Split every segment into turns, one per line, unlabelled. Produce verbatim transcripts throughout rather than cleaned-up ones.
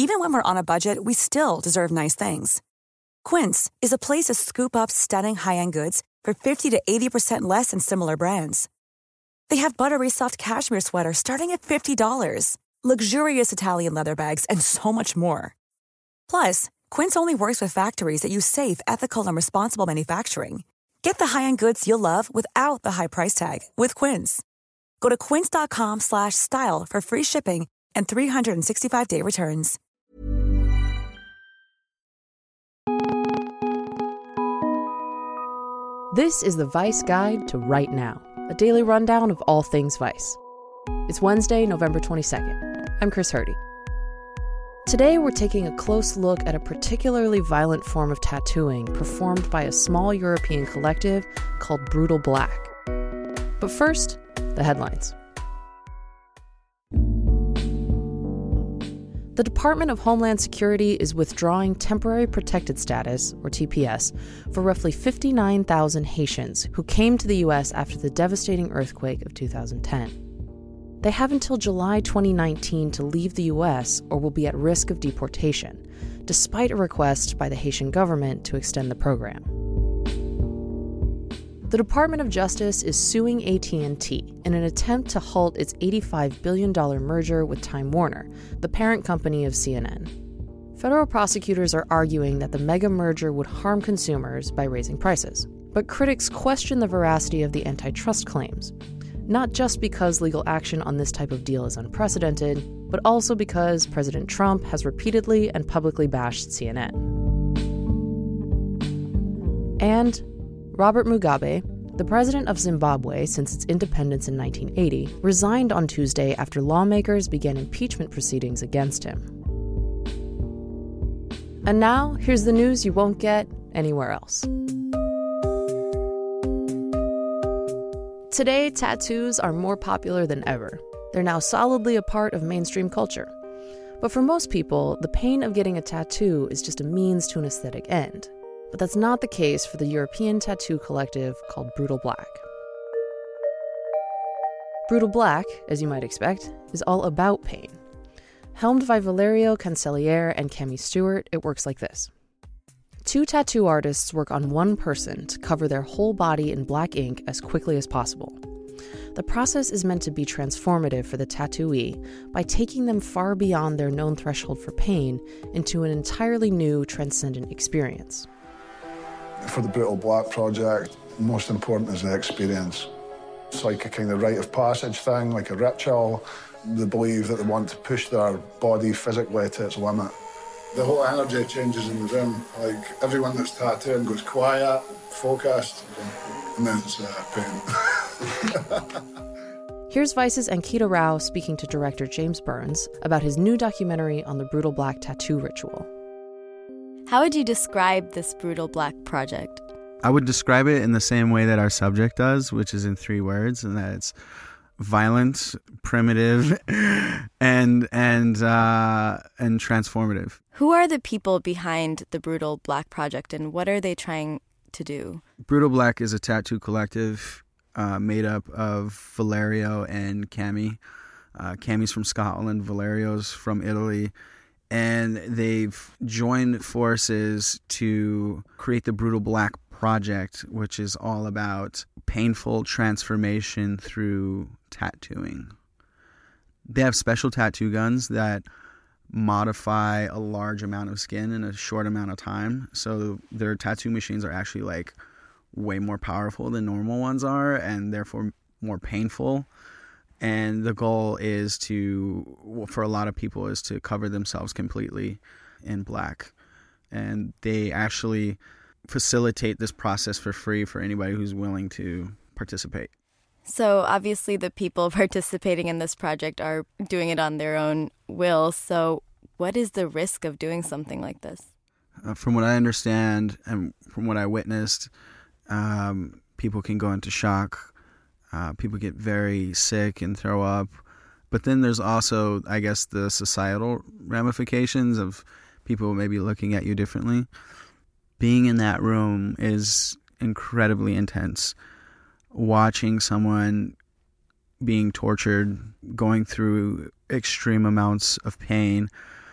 Even when we're on a budget, we still deserve nice things. Quince is a place to scoop up stunning high-end goods for fifty to eighty percent less than similar brands. They have buttery soft cashmere sweaters starting at fifty dollars, luxurious Italian leather bags, and so much more. Plus, Quince only works with factories that use safe, ethical, and responsible manufacturing. Get the high-end goods you'll love without the high price tag with Quince. Go to quince.com slash style for free shipping and three sixty-five day returns.
This is the Vice Guide to Right Now, a daily rundown of all things Vice. It's Wednesday, November twenty-second. I'm Chris Hurdy. Today we're taking a close look at a particularly violent form of tattooing performed by a small European collective called Brutal Black. But first, the headlines. The Department of Homeland Security is withdrawing temporary protected status, or T P S, for roughly fifty-nine thousand Haitians who came to the U S after the devastating earthquake of two thousand ten. They have until July twenty nineteen to leave the U S or will be at risk of deportation, despite a request by the Haitian government to extend the program. The Department of Justice is suing A T and T in an attempt to halt its eighty-five billion dollars merger with Time Warner, the parent company of C N N. Federal prosecutors are arguing that the mega merger would harm consumers by raising prices. But critics question the veracity of the antitrust claims, not just because legal action on this type of deal is unprecedented, but also because President Trump has repeatedly and publicly bashed C N N. And Robert Mugabe, the president of Zimbabwe since its independence in nineteen eighty, resigned on Tuesday after lawmakers began impeachment proceedings against him. And now, here's the news you won't get anywhere else. Today, tattoos are more popular than ever. They're now solidly a part of mainstream culture. But for most people, the pain of getting a tattoo is just a means to an aesthetic end. But that's not the case for the European tattoo collective called Brutal Black. Brutal Black, as you might expect, is all about pain. Helmed by Valerio Cancelliere and Cami Stewart, it works like this. Two tattoo artists work on one person to cover their whole body in black ink as quickly as possible. The process is meant to be transformative for the tattooee by taking them far beyond their known threshold for pain into an entirely new, transcendent experience.
For the Brutal Black project, most important is the experience. It's like a kind of rite of passage thing, like a ritual. They believe that they want to push their body physically to its limit. The whole energy changes in the room. Like, everyone that's tattooing goes quiet, focused, and then it's uh, pain.
Here's Vice's Ankita Rao speaking to director James Burns about his new documentary on the Brutal Black tattoo ritual.
How would you describe this Brutal Black project?
I would describe it in the same way that our subject does, which is in three words, and that it's violent, primitive, and and uh, and transformative.
Who are the people behind the Brutal Black project, and what are they trying to do?
Brutal Black is a tattoo collective uh, made up of Valerio and Cami. Uh, Cami's from Scotland, Valerio's from Italy. And they've joined forces to create the Brutal Black project, which is all about painful transformation through tattooing. They have special tattoo guns that modify a large amount of skin in a short amount of time. So their tattoo machines are actually like way more powerful than normal ones are, and therefore more painful. And the goal is to, well, for a lot of people, is to cover themselves completely in black. And they actually facilitate this process for free for anybody who's willing to participate.
So obviously the people participating in this project are doing it on their own will. So what is the risk of doing something like this?
Uh, from what I understand and from what I witnessed, um, people can go into shock. Uh, people get very sick and throw up. But then there's also, I guess, the societal ramifications of people maybe looking at you differently. Being in that room is incredibly intense. Watching someone being tortured, going through extreme amounts of pain,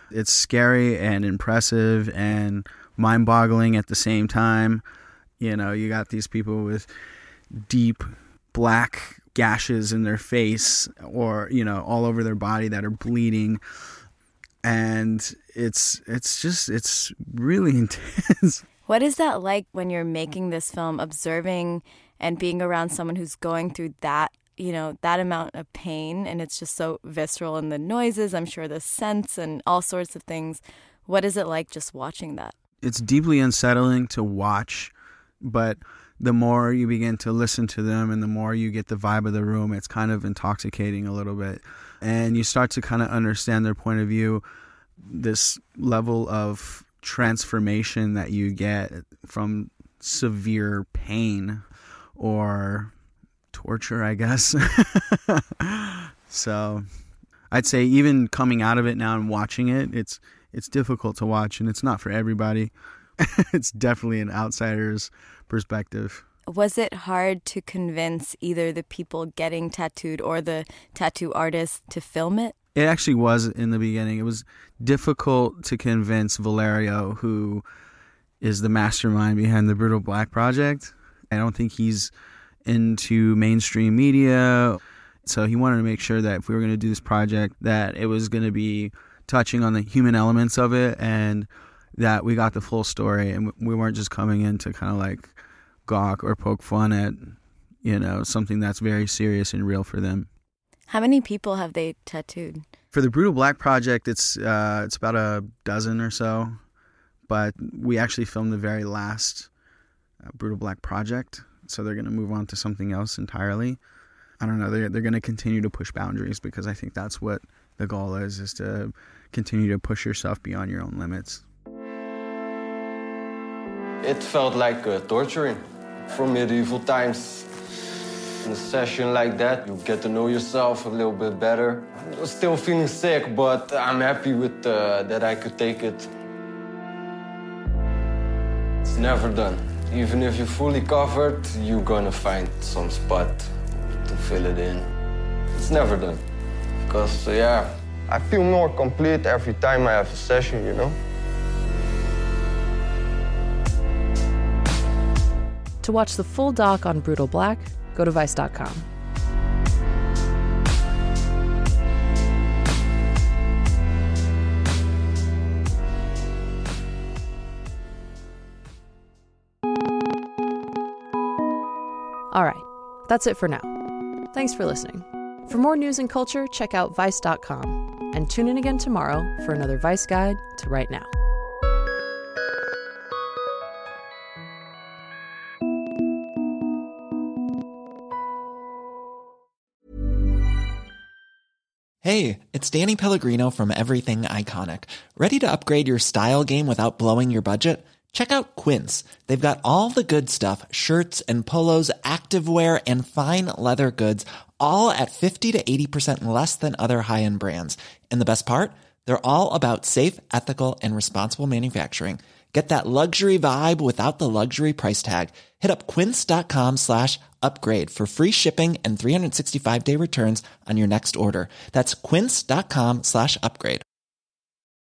It's scary and impressive and mind-boggling at the same time. You know, you got these people with deep black gashes in their face or, you know, all over their body that are bleeding. And it's it's just, it's really intense.
What is that like when you're making this film, observing and being around someone who's going through that, you know, that amount of pain, and it's just so visceral, and the noises, I'm sure the scents and all sorts of things. What is it like just watching that?
It's deeply unsettling to watch, but the more you begin to listen to them and the more you get the vibe of the room, it's kind of intoxicating a little bit. And you start to kind of understand their point of view, this level of transformation that you get from severe pain or torture, I guess. So I'd say even coming out of it now and watching it, it's it's difficult to watch, and it's not for everybody. It's definitely an outsider's perspective.
Was it hard to convince either the people getting tattooed or the tattoo artist to film it?
It actually was in the beginning. It was difficult to convince Valerio, who is the mastermind behind the Brutal Black Project. I don't think he's into mainstream media. So he wanted to make sure that if we were going to do this project, that it was going to be touching on the human elements of it and that we got the full story and we weren't just coming in to kind of like gawk or poke fun at, you know, something that's very serious and real for them.
How many people have they tattooed?
For the Brutal Black Project, it's uh, it's about a dozen or so, but we actually filmed the very last uh, Brutal Black Project, so they're going to move on to something else entirely. I don't know, they're, they're going to continue to push boundaries because I think that's what the goal is, is to continue to push yourself beyond your own limits.
It felt like uh, torturing from medieval times. In a session like that, you get to know yourself a little bit better. I'm still feeling sick, but I'm happy with uh, that I could take it. It's never done. Even if you're fully covered, you're gonna find some spot to fill it in. It's never done. Because, uh, yeah, I feel more complete every time I have a session, you know?
To watch the full doc on Brutal Black, go to vice dot com. All right, that's it for now. Thanks for listening. For more news and culture, check out vice dot com and tune in again tomorrow for another Vice Guide to Right Now.
Hey, it's Danny Pellegrino from Everything Iconic. Ready to upgrade your style game without blowing your budget? Check out Quince. They've got all the good stuff, shirts and polos, activewear, and fine leather goods, all at fifty to eighty percent less than other high-end brands. And the best part? They're all about safe, ethical, and responsible manufacturing. Get that luxury vibe without the luxury price tag. Hit up quince.com slash upgrade for free shipping and three sixty-five day returns on your next order. That's quince.com slash upgrade.